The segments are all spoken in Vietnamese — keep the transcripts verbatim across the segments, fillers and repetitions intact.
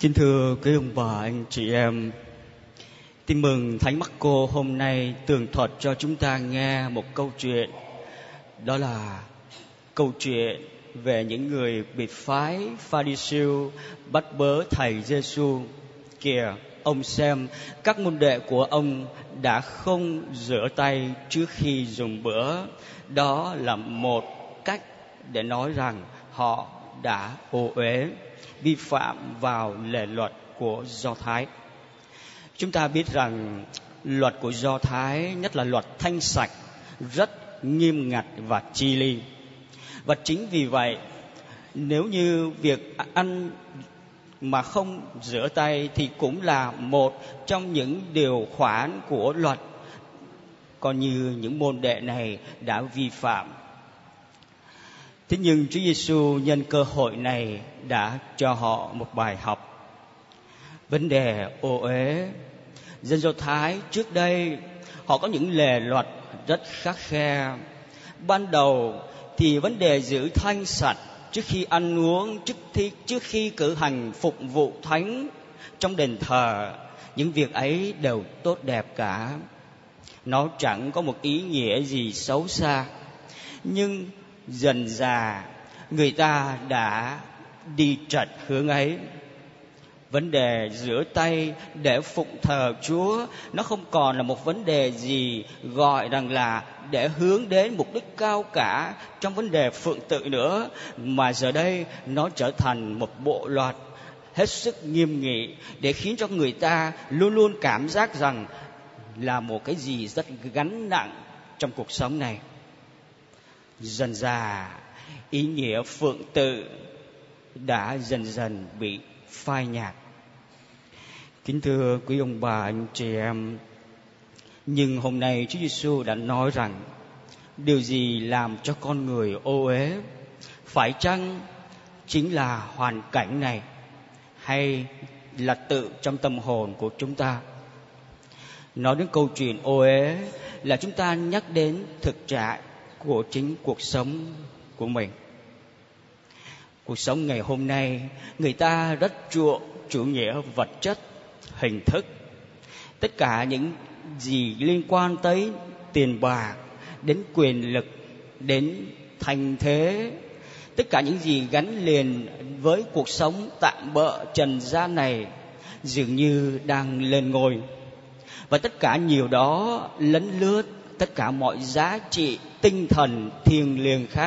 Kính thưa quý ông bà, anh chị em, tin mừng Thánh Marco hôm nay tường thuật cho chúng ta nghe một câu chuyện. Đó là câu chuyện về những người biệt phái Pha-ri-siêu bắt bớ thầy Giê-xu. Kìa, ông xem, các môn đệ của ông đã không rửa tay trước khi dùng bữa. Đó là một cách để nói rằng họ đã ô uế, vi phạm vào lề luật của Do Thái. Chúng ta biết rằng luật của Do Thái, nhất là luật thanh sạch, rất nghiêm ngặt và chi li. Và chính vì vậy, nếu như việc ăn mà không rửa tay thì cũng là một trong những điều khoản của luật, còn như những môn đệ này đã vi phạm. Thế nhưng Chúa Giêsu nhân cơ hội này đã cho họ một bài học. Vấn đề ô uế, dân Do Thái trước đây họ có những lề luật rất khắt khe. Ban đầu thì vấn đề giữ thanh sạch trước khi ăn uống, trước khi, trước khi cử hành phục vụ thánh trong đền thờ, những việc ấy đều tốt đẹp cả. Nó chẳng có một ý nghĩa gì xấu xa. Nhưng dần dà người ta đã đi trật hướng ấy. Vấn đề rửa tay để phụng thờ Chúa nó không còn là một vấn đề gì gọi rằng là để hướng đến mục đích cao cả trong vấn đề phượng tự nữa, mà giờ đây nó trở thành một bộ luật hết sức nghiêm nghị để khiến cho người ta luôn luôn cảm giác rằng là một cái gì rất gánh nặng trong cuộc sống này. Dần dà ý nghĩa phượng tự đã dần dần bị phai nhạt. Kính thưa quý ông bà, anh chị em, nhưng hôm nay Chúa Giêsu đã nói rằng điều gì làm cho con người ô uế? Phải chăng chính là hoàn cảnh này, hay là tự trong tâm hồn của chúng ta? Nói đến câu chuyện ô uế là chúng ta nhắc đến thực trạng của chính cuộc sống của mình. Cuộc sống ngày hôm nay, người ta rất chuộng chủ nghĩa vật chất, hình thức. Tất cả những gì liên quan tới tiền bạc, đến quyền lực, đến thành thế, tất cả những gì gắn liền với cuộc sống tạm bợ trần gian này dường như đang lên ngôi. Và tất cả nhiều đó lấn lướt tất cả mọi giá trị tinh thần thiêng liêng khác.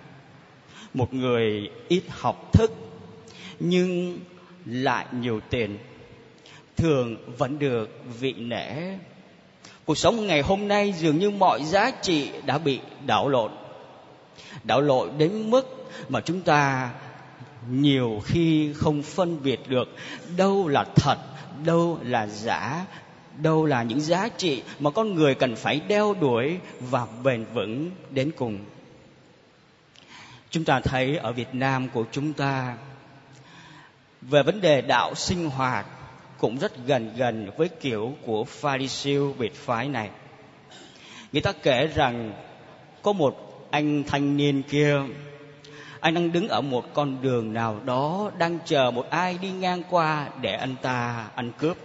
Một người ít học thức nhưng lại nhiều tiền thường vẫn được vị nể. Cuộc sống ngày hôm nay dường như mọi giá trị đã bị đảo lộn. Đảo lộn đến mức mà chúng ta nhiều khi không phân biệt được đâu là thật, đâu là giả, đâu là những giá trị mà con người cần phải đeo đuổi và bền vững đến cùng. Chúng ta thấy ở Việt Nam của chúng ta, về vấn đề đạo sinh hoạt cũng rất gần gần với kiểu của Pha-ri-siêu biệt phái này. Người ta kể rằng có một anh thanh niên kia, anh đang đứng ở một con đường nào đó, đang chờ một ai đi ngang qua để anh ta ăn cướp.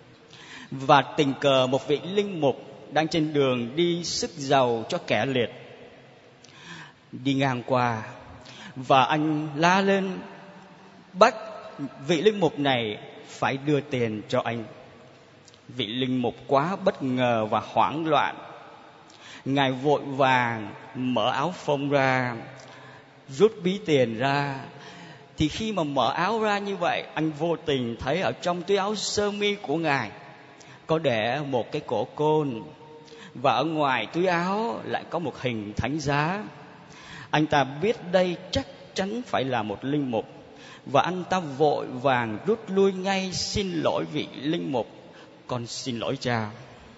Và tình cờ một vị linh mục đang trên đường đi sức giàu cho kẻ liệt đi ngang qua, và anh la lên bắt vị linh mục này phải đưa tiền cho anh. Vị linh mục quá bất ngờ và hoảng loạn. Ngài vội vàng mở áo phông ra, rút ví tiền ra. Thì khi mà mở áo ra như vậy, anh vô tình thấy ở trong túi áo sơ mi của Ngài có để một cái cổ côn, và ở ngoài túi áo lại có một hình thánh giá. Anh ta biết đây chắc chắn phải là một linh mục, và anh ta vội vàng rút lui ngay, xin lỗi vị linh mục. Con xin lỗi cha.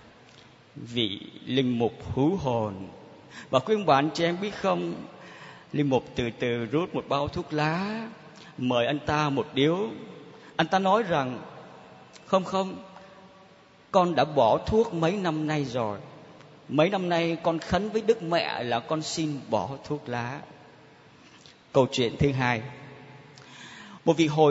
Vị linh mục hú hồn. Và quý ông bà anh chị em biết không, linh mục từ từ rút một bao thuốc lá, mời anh ta một điếu. Anh ta nói rằng không không, con đã bỏ thuốc mấy năm nay rồi. Mấy năm nay con khấn với Đức Mẹ là con xin bỏ thuốc lá. Câu chuyện thứ hai, một vị hồi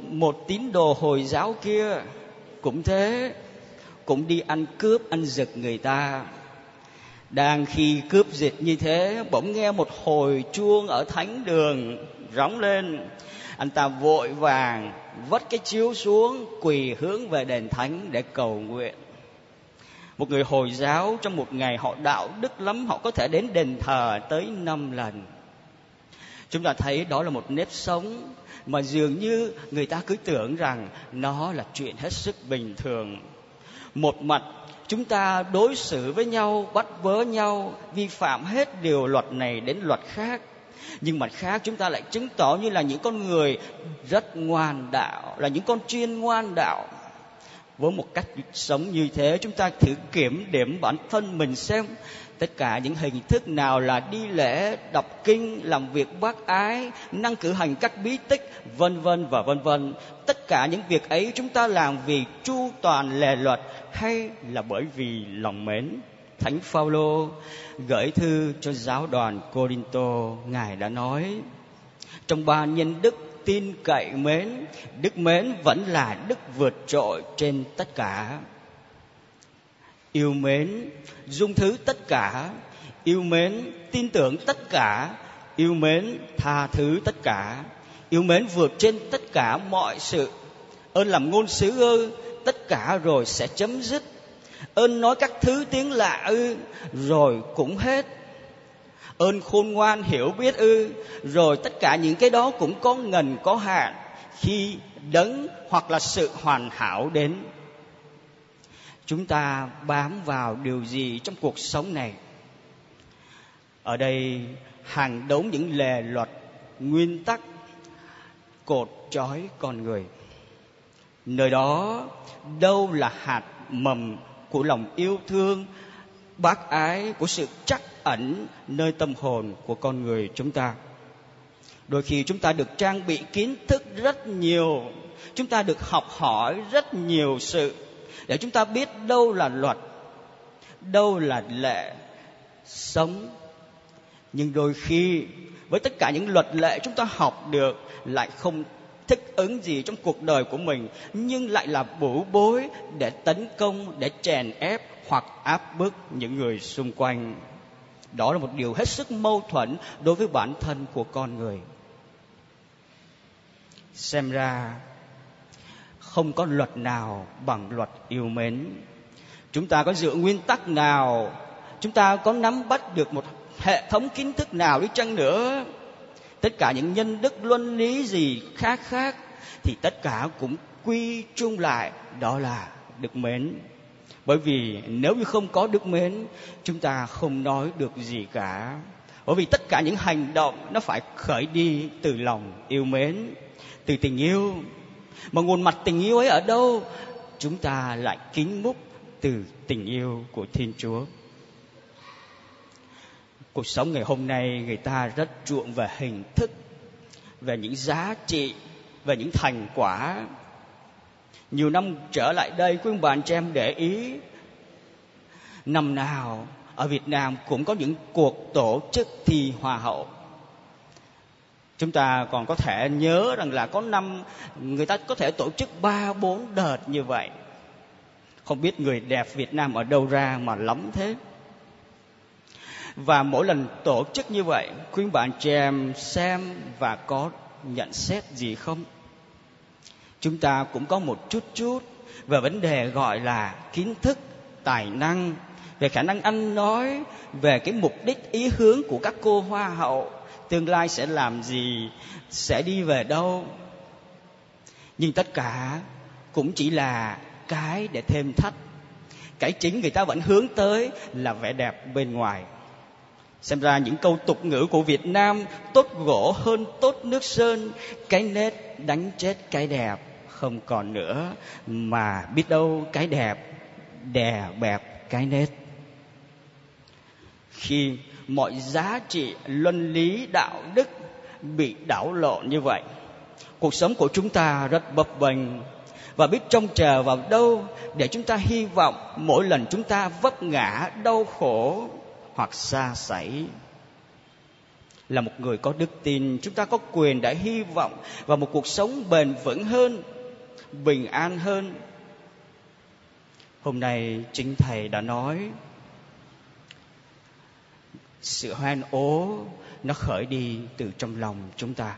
một tín đồ Hồi giáo kia cũng thế, cũng đi ăn cướp, ăn giật người ta. Đang khi cướp giật như thế, bỗng nghe một hồi chuông ở thánh đường rống lên. Anh ta vội vàng vất cái chiếu xuống, quỳ hướng về đền thánh để cầu nguyện. Một người Hồi giáo trong một ngày họ đạo đức lắm, họ có thể đến đền thờ tới năm lần. Chúng ta thấy đó là một nếp sống mà dường như người ta cứ tưởng rằng nó là chuyện hết sức bình thường. Một mặt chúng ta đối xử với nhau, bắt vớ nhau, vi phạm hết điều luật này đến luật khác. Nhưng mặt khác chúng ta lại chứng tỏ như là những con người rất ngoan đạo, là những con chiên ngoan đạo. Với một cách sống như thế, chúng ta thử kiểm điểm bản thân mình xem tất cả những hình thức nào là đi lễ, đọc kinh, làm việc bác ái, năng cử hành các bí tích, vân vân và vân vân. Tất cả những việc ấy chúng ta làm vì chu toàn lề luật hay là bởi vì lòng mến? Thánh Phaolô gửi thư cho giáo đoàn Cô-rinh-tô, ngài đã nói: trong ba nhân đức tin cậy mến, đức mến vẫn là đức vượt trội trên tất cả. Yêu mến dung thứ tất cả, yêu mến tin tưởng tất cả, yêu mến tha thứ tất cả, yêu mến vượt trên tất cả mọi sự. Ơn làm ngôn sứ ư, tất cả rồi sẽ chấm dứt. Ơn nói các thứ tiếng lạ ư, rồi cũng hết. Ơn khôn ngoan hiểu biết ư, rồi tất cả những cái đó cũng có ngần có hạn khi đấng hoặc là sự hoàn hảo đến. Chúng ta bám vào điều gì trong cuộc sống này? Ở đây hàng đống những lề luật, nguyên tắc cột trói con người. Nơi đó đâu là hạt mầm của lòng yêu thương, bác ái, của sự trắc ẩn nơi tâm hồn của con người chúng ta. Đôi khi chúng ta được trang bị kiến thức rất nhiều, chúng ta được học hỏi rất nhiều sự để chúng ta biết đâu là luật, đâu là lệ sống. Nhưng đôi khi với tất cả những luật lệ chúng ta học được lại không thích ứng gì trong cuộc đời của mình, nhưng lại là bủa bối để tấn công, để chèn ép hoặc áp bức những người xung quanh. Đó là một điều hết sức mâu thuẫn đối với bản thân của con người. Xem ra không có luật nào bằng luật yêu mến. Chúng ta có dựa nguyên tắc nào, chúng ta có nắm bắt được một hệ thống kiến thức nào đi chăng nữa, tất cả những nhân đức luân lý gì khác khác thì tất cả cũng quy chung lại đó là đức mến. Bởi vì nếu như không có đức mến, chúng ta không nói được gì cả. Bởi vì tất cả những hành động nó phải khởi đi từ lòng yêu mến, từ tình yêu. Mà nguồn mặt tình yêu ấy ở đâu? Chúng ta lại kính múc từ tình yêu của Thiên Chúa. Cuộc sống ngày hôm nay người ta rất chuộng về hình thức, về những giá trị, về những thành quả. Nhiều năm trở lại đây, quý ông bà anh chị em để ý, năm nào ở Việt Nam cũng có những cuộc tổ chức thi Hoa hậu. Chúng ta còn có thể nhớ rằng là có năm người ta có thể tổ chức ba bốn đợt như vậy. Không biết người đẹp Việt Nam ở đâu ra mà lắm thế. Và mỗi lần tổ chức như vậy, quý bạn chị em xem và có nhận xét gì không? Chúng ta cũng có một chút chút về vấn đề gọi là kiến thức, tài năng, về khả năng ăn nói, về cái mục đích ý hướng của các cô hoa hậu, tương lai sẽ làm gì, sẽ đi về đâu. Nhưng tất cả cũng chỉ là cái để thêm thắt. Cái chính người ta vẫn hướng tới là vẻ đẹp bên ngoài. Xem ra những câu tục ngữ của Việt Nam: tốt gỗ hơn tốt nước sơn, cái nét đánh chết cái đẹp không còn nữa, mà biết đâu cái đẹp đè bẹp cái nét. Khi mọi giá trị luân lý đạo đức bị đảo lộn như vậy, cuộc sống của chúng ta rất bấp bênh, và biết trông chờ vào đâu để chúng ta hy vọng mỗi lần chúng ta vấp ngã, đau khổ hoặc sa sẩy. Là một người có đức tin, chúng ta có quyền để hy vọng vào một cuộc sống bền vững hơn, bình an hơn. Hôm nay chính Thầy đã nói sự hoan ố nó khởi đi từ trong lòng chúng ta.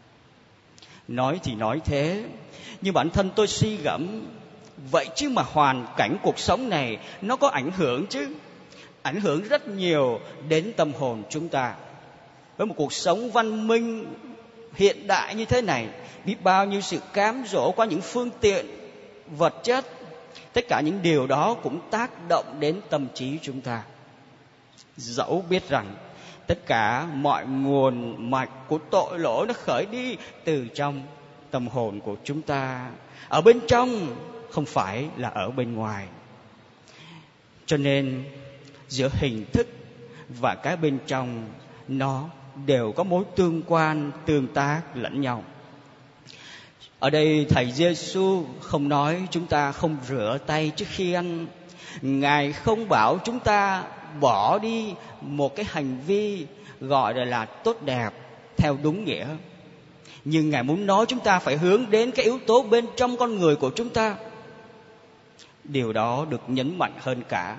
Nói thì nói thế, nhưng bản thân tôi suy gẫm, vậy chứ mà hoàn cảnh cuộc sống này nó có ảnh hưởng chứ. Ảnh hưởng rất nhiều đến tâm hồn chúng ta. Với một cuộc sống văn minh hiện đại như thế này, biết bao nhiêu sự cám dỗ qua những phương tiện vật chất, tất cả những điều đó cũng tác động đến tâm trí chúng ta. Dẫu biết rằng tất cả mọi nguồn mạch của tội lỗi nó khởi đi từ trong tâm hồn của chúng ta, ở bên trong, không phải là ở bên ngoài. Cho nên giữa hình thức và cái bên trong nó đều có mối tương quan, tương tác lẫn nhau. Ở đây Thầy Giêsu không nói chúng ta không rửa tay trước khi ăn. Ngài không bảo chúng ta bỏ đi một cái hành vi gọi là, là tốt đẹp theo đúng nghĩa. Nhưng Ngài muốn nói chúng ta phải hướng đến cái yếu tố bên trong con người của chúng ta. Điều đó được nhấn mạnh hơn cả.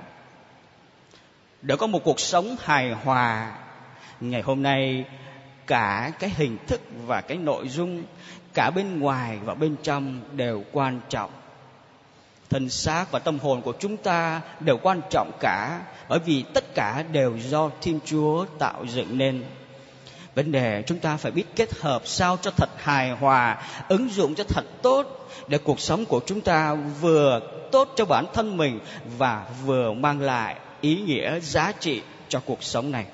Để có một cuộc sống hài hòa, ngày hôm nay cả cái hình thức và cái nội dung, cả bên ngoài và bên trong đều quan trọng. Thân xác và tâm hồn của chúng ta đều quan trọng cả, bởi vì tất cả đều do Thiên Chúa tạo dựng nên. Vấn đề chúng ta phải biết kết hợp sao cho thật hài hòa, ứng dụng cho thật tốt, để cuộc sống của chúng ta vừa tốt cho bản thân mình và vừa mang lại ý nghĩa, giá trị cho cuộc sống này.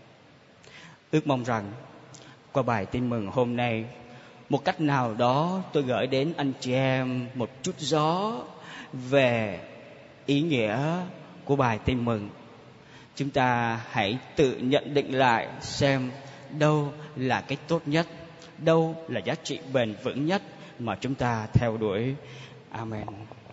Ước mong rằng qua bài tin mừng hôm nay, một cách nào đó tôi gửi đến anh chị em một chút gió về ý nghĩa của bài tin mừng. Chúng ta hãy tự nhận định lại xem đâu là cái tốt nhất, đâu là giá trị bền vững nhất mà chúng ta theo đuổi. Amen.